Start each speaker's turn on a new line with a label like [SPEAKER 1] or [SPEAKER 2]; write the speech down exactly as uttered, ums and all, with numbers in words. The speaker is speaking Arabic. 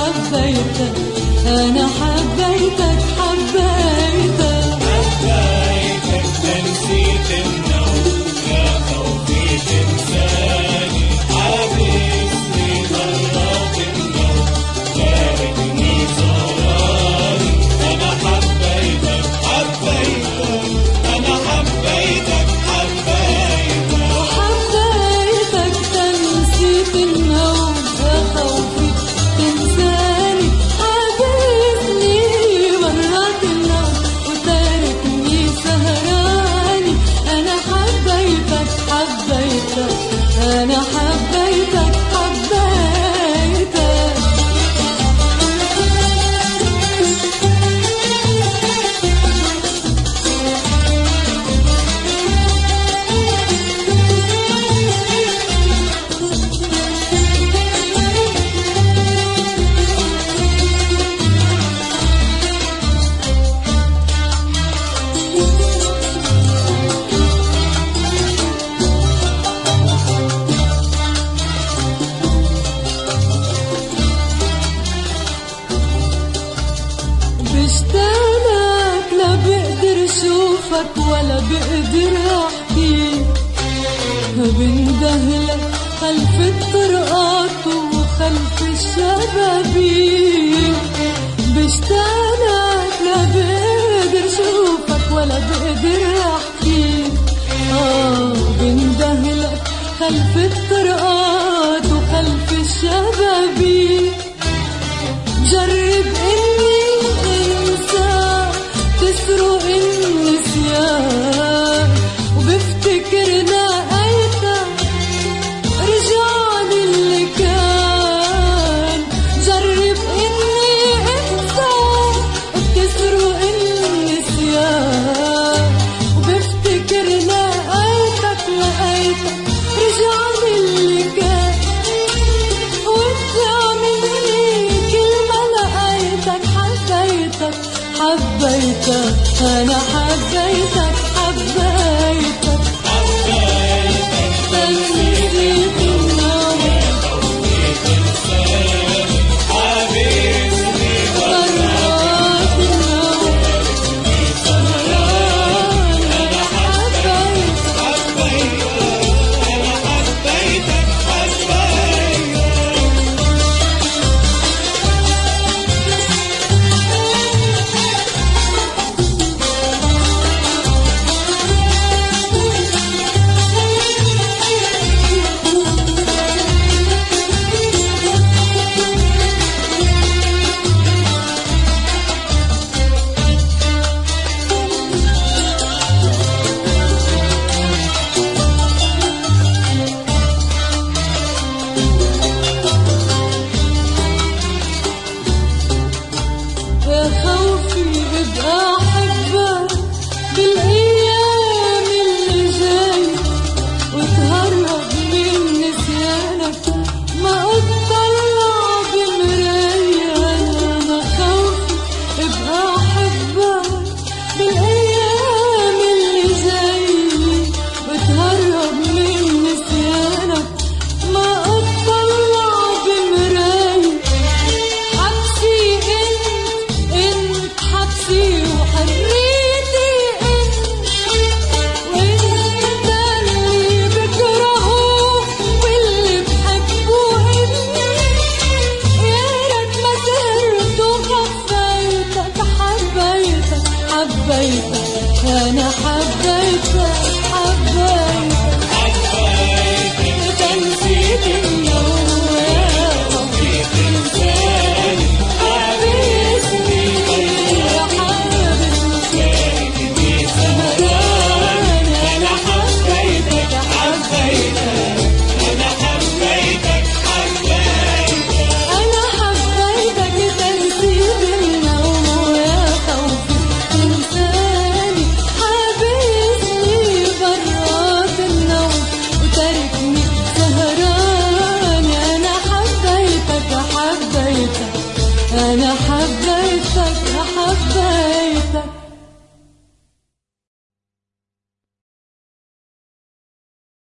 [SPEAKER 1] حبيتك أنا حبيتك حبيتك
[SPEAKER 2] حبيتك تنسيت النوم يا خوفي تنساني عابسني مرات النوم فارقني صراني أنا حبيتك حبيتك أنا حبيتك حبيتك
[SPEAKER 1] وحبيتك تنسيت النوم يا خوفي تنساني عابسني مرات النوم وتاركني سهراني أنا حبيتك حبيتك أنا حبيتك حبيتك بشتاقلك لا بقدر شوفك ولا بقدر احكيك بندهلك خلف الطرقات وخلف الشبابيك بشتاقلك لا بقدر شوفك ولا بقدر احكيك اه بندهلك خلف الطرقات وخلف الشبابيك جرب اني انسى تسرق النسيان وبفتكر لقيتك رجعني اللي كان جرب اني انسى تسرق النسيان وبفتكر لقيتك لقيتك رجعني اللي كان وانت مني كل ما لقيتك حبيتك حبيتك أنا حبيتك حبيتك
[SPEAKER 2] حبيتك
[SPEAKER 1] تنسيت النوم
[SPEAKER 2] عابسني
[SPEAKER 1] مرات النوم سهراني أنا حبيتك
[SPEAKER 2] حبيتك أنا حبيتك حبيتك
[SPEAKER 1] يا خوفي ابقى احبك بالايام اللي جاي وتهرب من نسيانك ما اطلع بمراية انا خوفي ابقى احبك بالايام اللي جاي وتهرب من نسيانك ما اطلع بمراية حبسي انت انت حبسي وحريتي انت وانت اللي بكرهه واللي بحبه انت يا ريت ما سهرت وخفيتك حبيتك حبيتك انا حبيتك